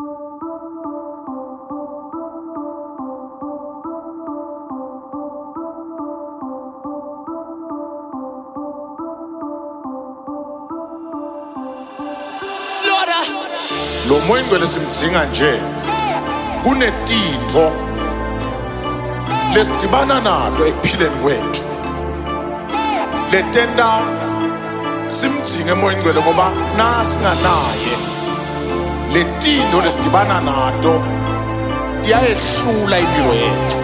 Lo moyingcwele simdinga nje kunetintho lesidibana nato ekuphileni kwethu letenta simdinge emoyingcwele ngoba nasinganaye letinto lesidibana nato tiyayehlula impilo yethu,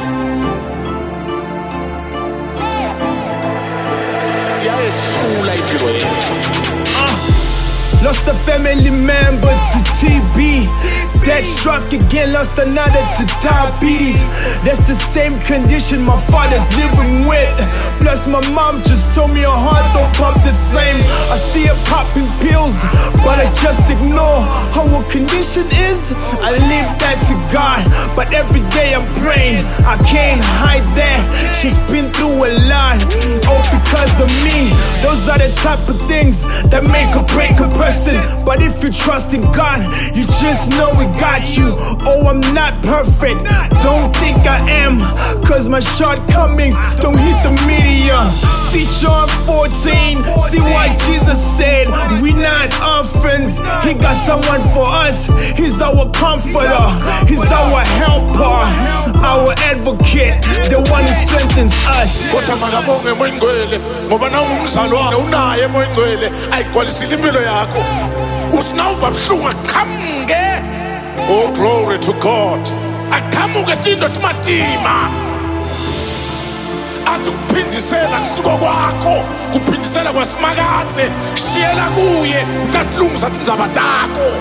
tiyayehlula impilo yethu. Lost a family member to TB. Death struck again, lost another to diabetes. That's the same condition my father's living with. Plus my mom just told me her heart don't pump the same. I see her popping pills, but I just ignore how her condition is. I leave that to God, but every day I'm praying. I can't hide that. She's been through a lot, all because of me. Those are the type of things that make or break a person. But if you trust in God, you just know we got you. Oh, I'm not perfect, don't think I am, cause my shortcomings don't hit the media. See John 14, see what Jesus said. We not orphans, he got someone for us. He's our comforter, he's our helper, our advocate, the one who strengthens us. Kodwa makabonge emoyingcwele ngoba nawe ungumzalwane unaye emoyingcwele ayigcwalisile impilo yakho. Usinawuva buhlungu aqhamuke. Oh, glory to God. Aqhamuke tinto timatima athi kuphindisela kusuka kwakho, kuphindisela kwasimakathe, shiyela kuye utatilungisa tindzaba takho,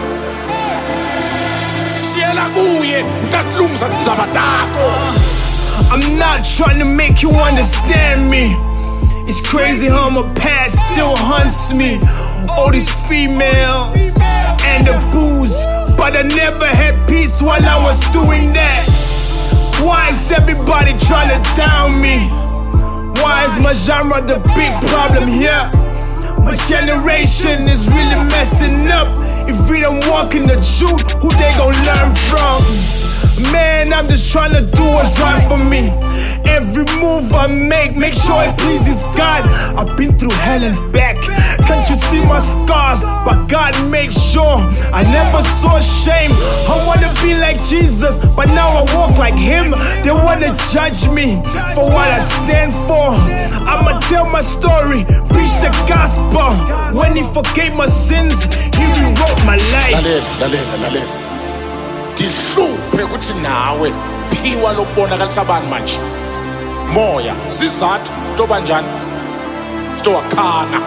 shiyela kuye utatilungisa tindzaba takho. I'm not trying to make you understand me. It's crazy how my past still haunts me. All these females and the booze, but I never had peace while I was doing that. Why is everybody trying to down me? Why is my genre the big problem here? My generation is really messing up. If we don't walk in the truth, who they gon' learn from? Man, I'm just trying to do what's right for me. Every move I make sure it pleases God. I've been through hell and back. Can't you see my scars? But God makes sure I never saw shame. I wanna be like Jesus, but now I walk like him. They wanna judge me for what I stand for. I'ma tell my story, preach the gospel. When he forgave my sins, he rewrote my life. Lalela. Dihluphe ukuthi nawe phiwa lokubonakalisa abantu manje. Moya sizathu toba njani stowakhana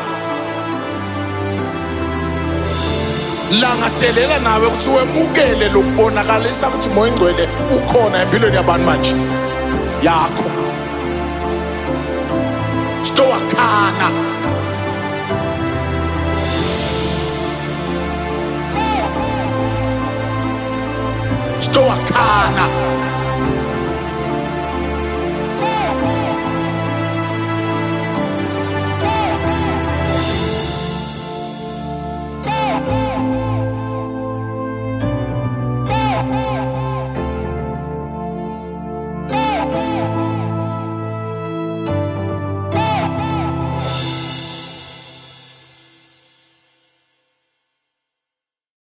langadelela nawe ukuthi wemukele lokubonakalisa ukuthi moyingcwele ukhona empilweni yabantu manje yakho stowakhana. Stowakhana